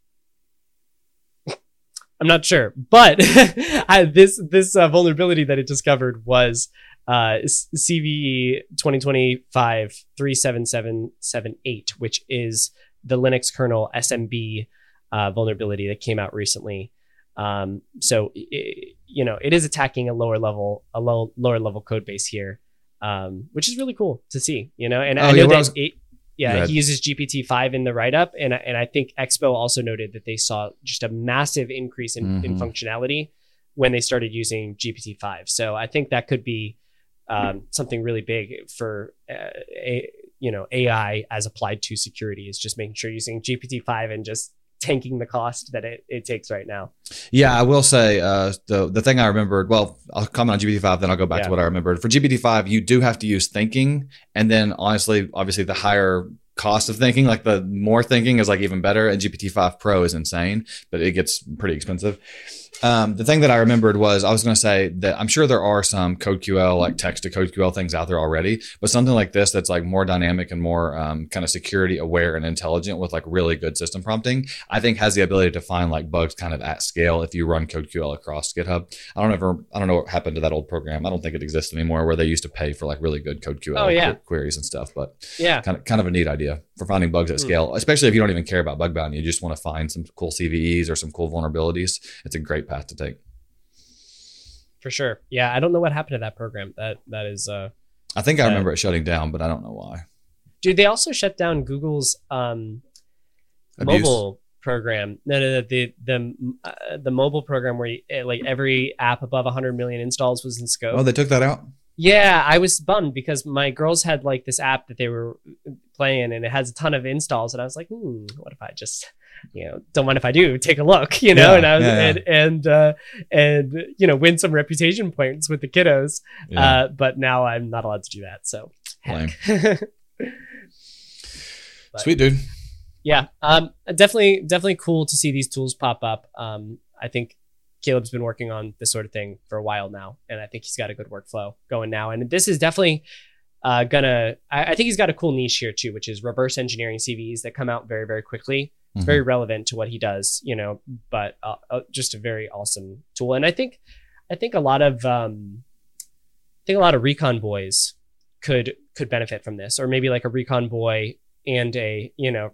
I'm not sure, but I, this this uh, vulnerability that it discovered was uh, C V E twenty twenty-five dash three seven seven seven eight, which is the Linux kernel S M B uh, vulnerability that came out recently. Um, so it, you know, it is attacking a lower level a low, lower level code base here, um, which is really cool to see. You know, and Oh, I yeah, know what that I was- it, Go yeah, ahead. he uses G P T five in the write-up, and and I think Expo also noted that they saw just a massive increase in, in Mhm. functionality when they started using G P T five. So I think that could be um, something really big for uh, a, you know A I as applied to security, is just making sure you're using G P T five and just tanking the cost that it, it takes right now. Yeah, I will say uh, the the thing I remembered. Well, I'll comment on G P T five, then I'll go back Yeah. to what I remembered. For G P T five, you do have to use thinking, and then honestly, obviously, the higher cost of thinking, like the more thinking, is like even better. And G P T five Pro is insane, but it gets pretty expensive. Um, the thing that I remembered was I was going to say that I'm sure there are some CodeQL, like text to CodeQL things out there already, but something like this that's like more dynamic and more um, kind of security aware and intelligent with like really good system prompting, I think has the ability to find like bugs kind of at scale if you run CodeQL across GitHub. I don't ever, I don't know what happened to that old program. I don't think it exists anymore where they used to pay for like really good CodeQL oh, yeah. qu- queries and stuff, but yeah, kind of kind of a neat idea for finding bugs at scale, mm. especially if you don't even care about bug bounty. You just want to find some cool C V Es or some cool vulnerabilities. It's a great path to take. For sure. Yeah, I don't know what happened to that program. That that is. Uh, I think I uh, remember it shutting down, but I don't know why. Dude, they also shut down Google's um, mobile program. No, no, no, the the uh, the mobile program where you, like every app above one hundred million installs was in scope. Oh, they took that out? Yeah, I was bummed because my girls had like this app that they were playing, and it has a ton of installs, and I was like, hmm, what if I just, you know, don't mind if I do take a look, you know, yeah, and I was, yeah, and yeah. and uh, and you know, win some reputation points with the kiddos. Yeah. Uh, but now I'm not allowed to do that. So, but, sweet dude. Yeah, um, definitely, definitely cool to see these tools pop up. Um, I think Caleb's been working on this sort of thing for a while now, and I think he's got a good workflow going now. And this is definitely uh, gonna, I, I think he's got a cool niche here too, which is reverse engineering C Vs that come out very, very quickly. It's mm-hmm. very relevant to what he does, you know, but uh, uh, just a very awesome tool. And I think, I think a lot of, um, I think a lot of recon boys could, could benefit from this, or maybe like a recon boy and a, you know,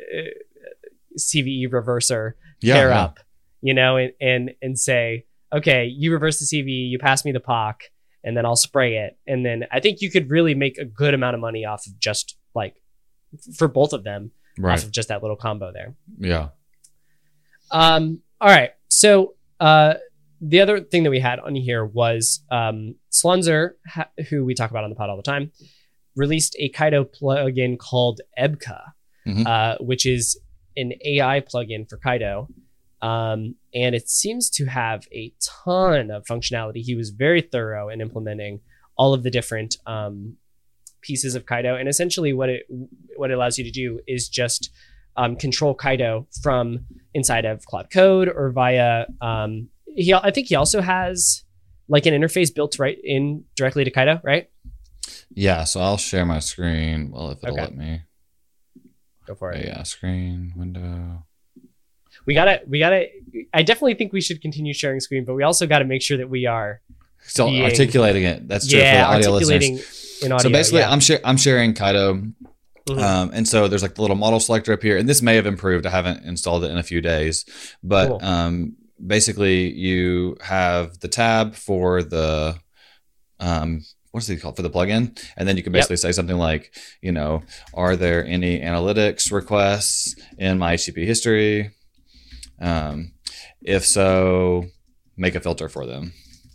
C V E reverser yeah, pair yeah. up. You know, and, and and say, okay, you reverse the C V, you pass me the P O C, and then I'll spray it. And then I think you could really make a good amount of money off of just like, for both of them, right. off of just that little combo there. Yeah. Um. All right. So uh, the other thing that we had on here was um, Slunzer, ha- who we talk about on the pod all the time, released a Kaido plugin called Ebka, mm-hmm. uh, which is an A I plugin for Kaido. Um, and it seems to have a ton of functionality. He was very thorough in implementing all of the different um, pieces of Kaido. And essentially what it what it allows you to do is just um, control Kaido from inside of Claude Code or via, um, he, I think he also has like an interface built right in directly to Kaido, right? Yeah, so I'll share my screen. Well, if it'll okay. let me. Go for it. Yeah, screen, window. We gotta, we gotta, I definitely think we should continue sharing screen, but we also got to make sure that we are still being, articulating it. That's true yeah, for the audio articulating listeners. In audio, so basically, yeah. I'm, sh- I'm sharing Kaido. Mm-hmm. Um, and so there's like the little model selector up here, and this may have improved. I haven't installed it in a few days, but cool. um, basically you have the tab for the, um, what's it called for the plugin? And then you can basically yep. say something like, you know, are there any analytics requests in my H T T P history? Um, if so, make a filter for them.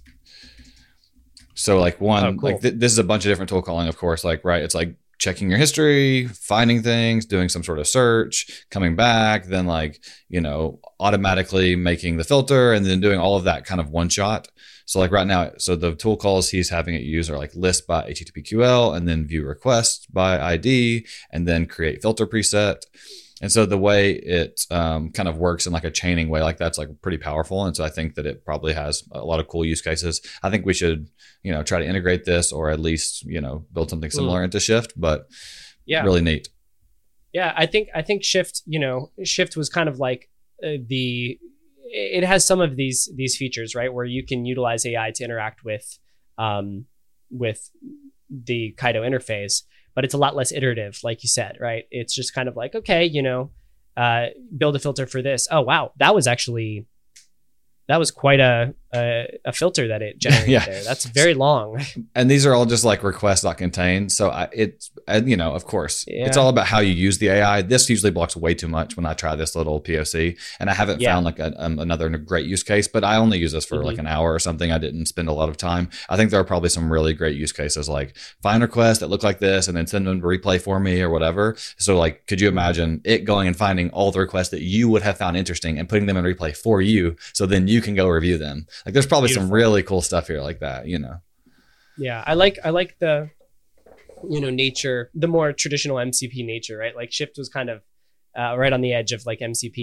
So like one, oh, cool. like th- this is a bunch of different tool calling, of course, like, right. It's like checking your history, finding things, doing some sort of search, coming back, then like, you know, automatically making the filter and then doing all of that kind of one shot. So like right now, so the tool calls he's having it use are like list by H T T P Q L and then view request by I D and then create filter preset. And so the way it um, kind of works in like a chaining way, like that's like pretty powerful. And so I think that it probably has a lot of cool use cases. I think we should, you know, try to integrate this or at least, you know, build something similar mm. into Shift, but yeah, really neat. Yeah, I think, I think Shift, you know, Shift was kind of like uh, the, it has some of these, these features, right? Where you can utilize A I to interact with, um, with the Kaido interface. But it's a lot less iterative, like you said, right? It's just kind of like, okay, you know, uh, build a filter for this. Oh, wow. That was actually, that was quite a a, a filter that it generated yeah. there. That's very long. And these are all just like requests.contain. So I, it's, and you know, of course, yeah. it's all about how you use the A I. This usually blocks way too much when I try this little P O C. And I haven't yeah. found like a, um, another great use case, but I only use this for mm-hmm. like an hour or something. I didn't spend a lot of time. I think there are probably some really great use cases like find requests that look like this and then send them to replay for me or whatever. So like, could you imagine it going and finding all the requests that you would have found interesting and putting them in replay for you so then you can go review them? Like there's probably Beautiful. some really cool stuff here like that, you know. Yeah, I like I like the, you know, nature, the more traditional M C P nature, right? Like Shift was kind of uh, right on the edge of like M C P.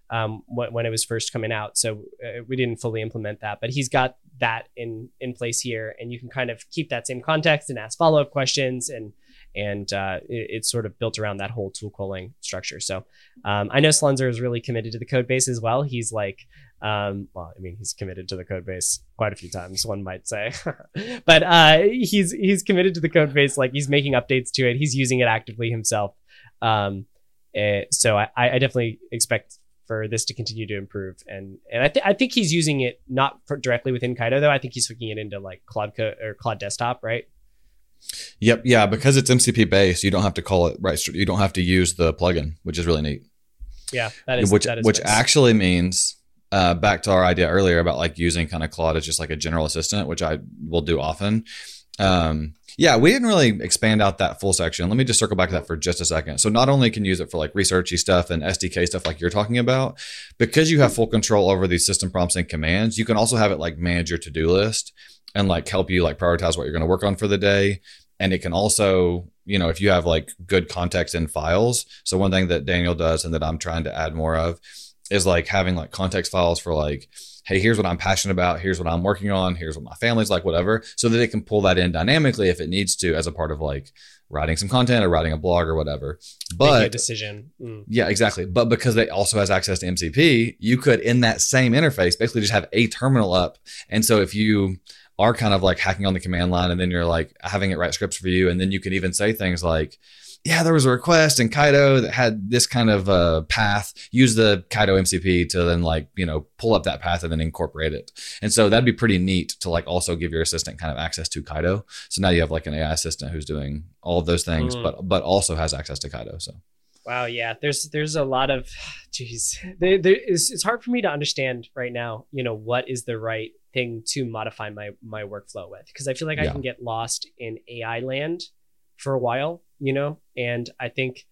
um, when, when it was first coming out. So uh, we didn't fully implement that, but he's got that in in place here, and you can kind of keep that same context and ask follow up questions, and and uh, it, it's sort of built around that whole tool calling structure. So um, I know Slunzer is really committed to the code base as well. He's like, um, well, I mean, he's committed to the code base quite a few times, one might say, but uh, he's he's committed to the code base. Like he's making updates to it. He's using it actively himself. Um, uh, so I, I definitely expect for this to continue to improve. And and I, th- I think he's using it not for directly within Kaido, though. I think he's hooking it into like Claude Co- or Claude Desktop, right? Yep. Yeah. Because it's M C P based, you don't have to call it, right. You don't have to use the plugin, which is really neat. Yeah. That is, which, that is which nice. actually means uh, back to our idea earlier about like using kind of Claude as just like a general assistant, which I will do often. Um, yeah, we didn't really expand out that full section. Let me just circle back to that for just a second. So not only can you use it for like researchy stuff and S D K stuff like you're talking about, because you have full control over these system prompts and commands, you can also have it like manage your to-do list and like help you like prioritize what you're going to work on for the day. And it can also, you know, if you have like good context in files. So one thing that Daniel does and that I'm trying to add more of is like having like context files for like, hey, here's what I'm passionate about. Here's what I'm working on. Here's what my family's like, whatever. So that it can pull that in dynamically if it needs to as a part of like writing some content or writing a blog or whatever. But making a decision. Mm. Yeah, exactly. But because it also has access to M C P, you could in that same interface basically just have a terminal up. And so if you are kind of like hacking on the command line and then you're like having it write scripts for you, and then you can even say things like, yeah, there was a request in Kaido that had this kind of uh, path. Use the Kaido M C P to then like, you know, pull up that path and then incorporate it. And so that'd be pretty neat to like also give your assistant kind of access to Kaido. So now you have like an A I assistant who's doing all of those things, mm. but but also has access to Kaido. So wow, yeah, there's there's a lot of, geez, there, there is, it's hard for me to understand right now, you know, what is the right thing to modify my my workflow with, because I feel like I yeah. can get lost in A I land for a while, you know, and I think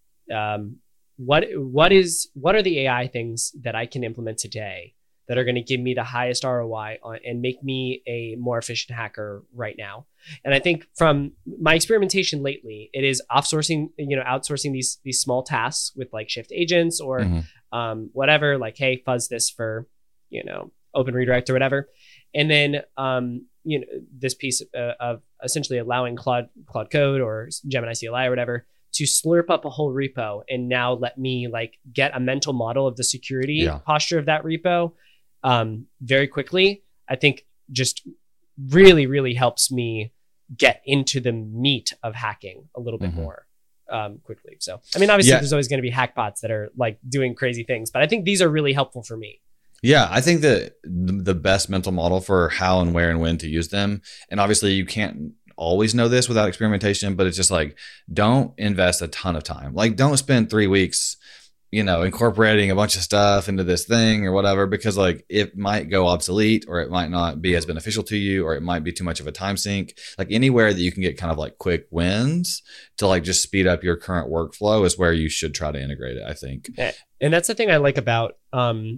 um, what what is what are the A I things that I can implement today that are going to give me the highest R O I on, and make me a more efficient hacker right now? And I think from my experimentation lately, it is offsourcing, you know, outsourcing these these small tasks with like Shift agents or mm-hmm. um, whatever, like, hey, fuzz this for, you know, Open Redirect or whatever. And then, um, you know, this piece uh, of essentially allowing Claude, Claude Code or Gemini C L I or whatever to slurp up a whole repo and now let me like get a mental model of the security yeah. posture of that repo um, very quickly, I think just really, really helps me get into the meat of hacking a little bit mm-hmm. more um, quickly. So, I mean, obviously yeah. there's always going to be hackbots that are like doing crazy things, but I think these are really helpful for me. Yeah, I think that the best mental model for how and where and when to use them, and obviously you can't always know this without experimentation, but it's just like, don't invest a ton of time. Like, don't spend three weeks, you know, incorporating a bunch of stuff into this thing or whatever, because like it might go obsolete or it might not be as beneficial to you, or it might be too much of a time sink. Like anywhere that you can get kind of like quick wins to like just speed up your current workflow is where you should try to integrate it, I think. And that's the thing I like about um,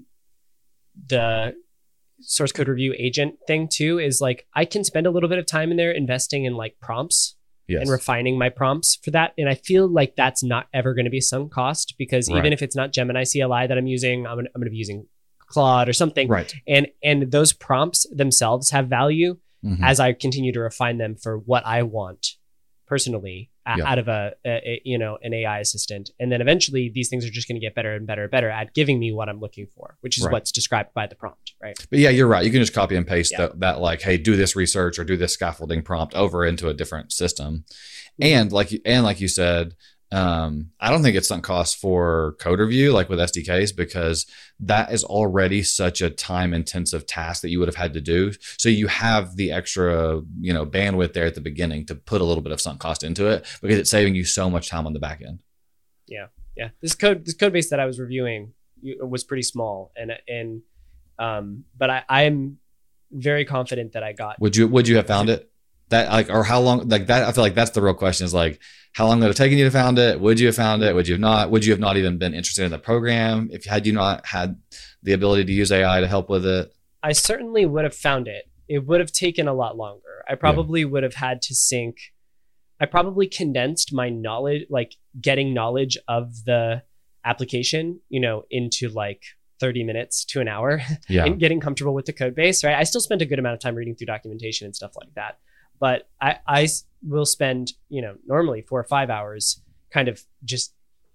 the source code review agent thing too, is like I can spend a little bit of time in there investing in like prompts yes. and refining my prompts for that. And I feel like that's not ever going to be sunk cost, because right. even if it's not Gemini C L I that I'm using, I'm going I'm to be using Claude or something. Right. And, and those prompts themselves have value mm-hmm. as I continue to refine them for what I want personally yeah. out of a, a, a, you know, an A I assistant. And then eventually these things are just going to get better and better and better at giving me what I'm looking for, which is right. what's described by the prompt, right? But yeah, you're right. You can just copy and paste yeah. that, that like, hey, do this research or do this scaffolding prompt over into a different system. Mm-hmm. And like, and like you said, um, I don't think it's sunk cost for code review, like with S D Ks, because that is already such a time intensive task that you would have had to do. So you have the extra, you know, bandwidth there at the beginning to put a little bit of sunk cost into it, because it's saving you so much time on the back end. Yeah. Yeah. This code, this code base that I was reviewing was pretty small, and, and, um, but I, I'm very confident that I got. Would you, would you have found it? That like, or how long, like that, I feel like that's the real question, is like, how long would it have taken you to found it? Would you have found it? Would you have not? Would you have not even been interested in the program if had you not had the ability to use A I to help with it? I certainly would have found it. It would have taken a lot longer. I probably yeah. would have had to sync. I probably condensed my knowledge, like getting knowledge of the application, you know, into like thirty minutes to an hour Yeah. and getting comfortable with the code base, right? I still spent a good amount of time reading through documentation and stuff like that. But I, I s- will spend, you know, normally four or five hours kind of just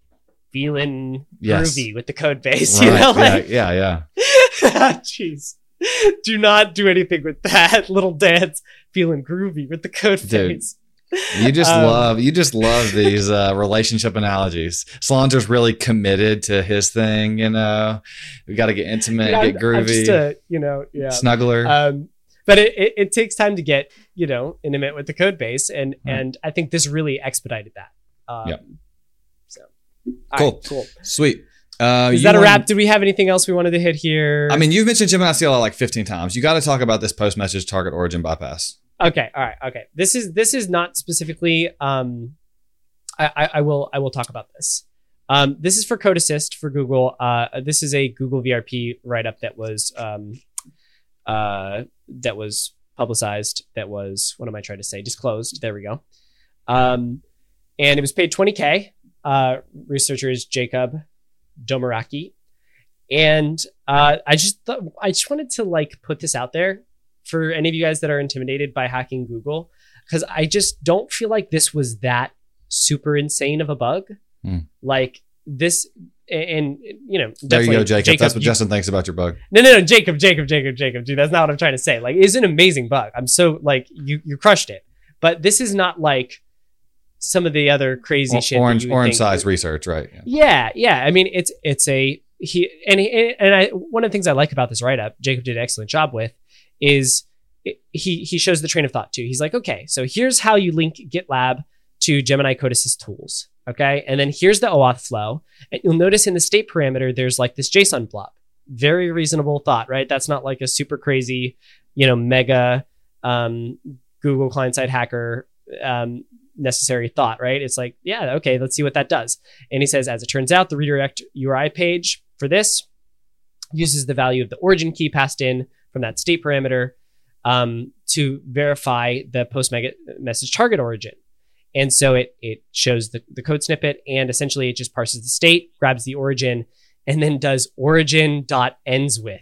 feeling Yes. groovy with the code base, Right. you know? Like, yeah, yeah, jeez. Do not do anything with that little dance feeling groovy with the code Dude. base. yeah. You just Um, love you just love these uh, relationship analogies. Solanger's really committed to his thing. You know, we got to get intimate, Yeah, get I'm- I'm just groovy, a, you know, yeah. snuggler. Um, but it, it, it takes time to get, you know, intimate with the code base. And, Right. and I think this really expedited that. Um, Yep. So, all Cool. right, cool. Sweet. Uh, Is you that a wanna- wrap? Did we have anything else we wanted to hit here? I mean, you've mentioned Gemini C L I like fifteen times. You got to talk about this post message target origin bypass. okay. All right. Okay. This is, this is not specifically, um, I, I, I will, I will talk about this. Um, this is for Code Assist for Google. Uh, this is a Google V R P write-up that was, um, uh, that was publicized. That was, what am I trying to say? Disclosed. There we go. Um, and it was paid twenty K. Uh, researcher is Jacob Domaraki. And uh, I just thought, I just wanted to like put this out there for any of you guys that are intimidated by hacking Google, because I just don't feel like this was that super insane of a bug. Hmm. Like this, and, and you know, There you definitely- go, Jacob. That's what you- Justin thinks about your bug. no, no, no, Jacob, Jacob, Jacob, Jacob, dude, that's not what I'm trying to say. Like, it's an amazing bug. I'm so like, you, you crushed it. But this is not like some of the other crazy shit. that Orange, you would orange think- size research, right? Yeah. Yeah, yeah. I mean, it's it's a he and he, and I one of the things I like about this write up, Jacob did an excellent job with, is it, he he shows the train of thought too. He's like, okay, so here's how you link GitLab to Gemini Code Assist tools, okay, and then here's the OAuth flow, and you'll notice in the state parameter there's like this JSON blob. Very reasonable thought, right? That's not like a super crazy, you know, mega um, Google client side hacker. Um, necessary thought, right? It's like, yeah, okay, let's see what that does. And he says, as it turns out, the redirect U R I page for this uses the value of the origin key passed in from that state parameter um, to verify the post message target origin. And so it it shows the, the code snippet, and essentially it just parses the state, grabs the origin, and then does origin dot ends with.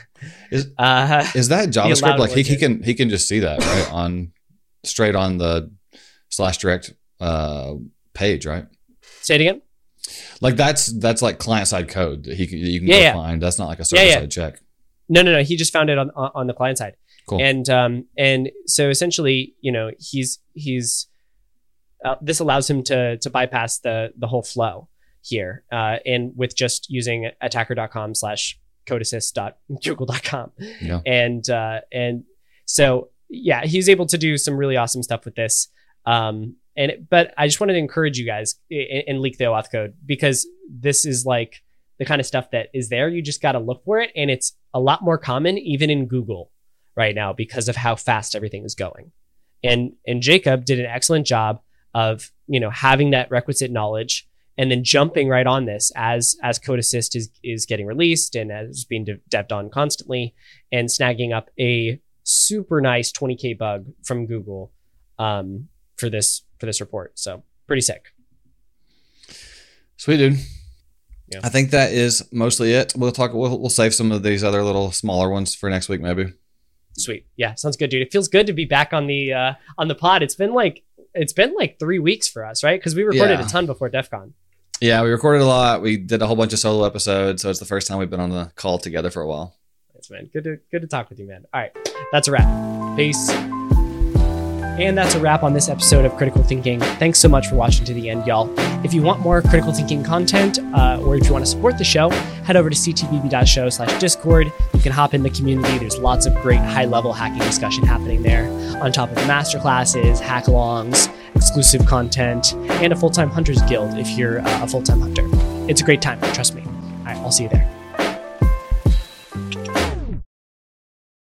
Is, uh, is that JavaScript? allowed Like he, he origin. can he can just see that right on straight on the slash direct uh, page, right? say it again. Like that's that's like client side code that he can, you can Yeah, go yeah. find. That's not like a Yeah, server yeah. side check. No, no, no. He just found it on on on the client side. Cool. And um and so essentially, you know, he's he's uh, this allows him to to bypass the the whole flow here, uh, and with just using attacker dot com slash codeassist dot google dot com. Yeah. And uh, and so yeah, he's able to do some really awesome stuff with this. Um, and it- but I just wanted to encourage you guys and, and leak the OAuth code, because this is like the kind of stuff that is there. You just got to look for it, and it's a lot more common even in Google right now because of how fast everything is going. And and Jacob did an excellent job of, you know, having that requisite knowledge and then jumping right on this as as Code Assist is is getting released and as being de- devved on constantly, and snagging up a super nice twenty K bug from Google um, for this for this report. So pretty sick. Sweet, dude. Yeah. I think that is mostly it. We'll talk. We'll, we'll save some of these other little smaller ones for next week, maybe. Sweet. Yeah, sounds good, dude. It feels good to be back on the uh, on the pod. It's been like it's been like three weeks for us, right? Because we recorded Yeah. a ton before DEF CON. Yeah, we recorded a lot. We did a whole bunch of solo episodes, so it's the first time we've been on the call together for a while. Thanks, man. Good to good to talk with you, man. All right, that's a wrap. Peace. And that's a wrap on this episode of Critical Thinking. Thanks so much for watching to the end, y'all. If you want more Critical Thinking content, uh, or if you want to support the show, head over to c t b b dot show slash discord. You can hop in the community. There's lots of great high-level hacking discussion happening there, on top of masterclasses, hack-alongs, exclusive content, and a full-time Hunters Guild if you're uh, a full-time hunter. It's a great time, trust me. All right, I'll see you there.